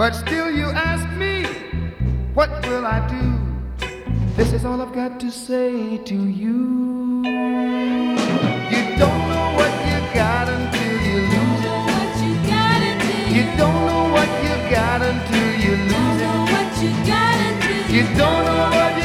But still you ask me, what will I do? This is all I've got to say to you. You don't know what you got until you lose it. You don't know what you got until you lose it. You don't know what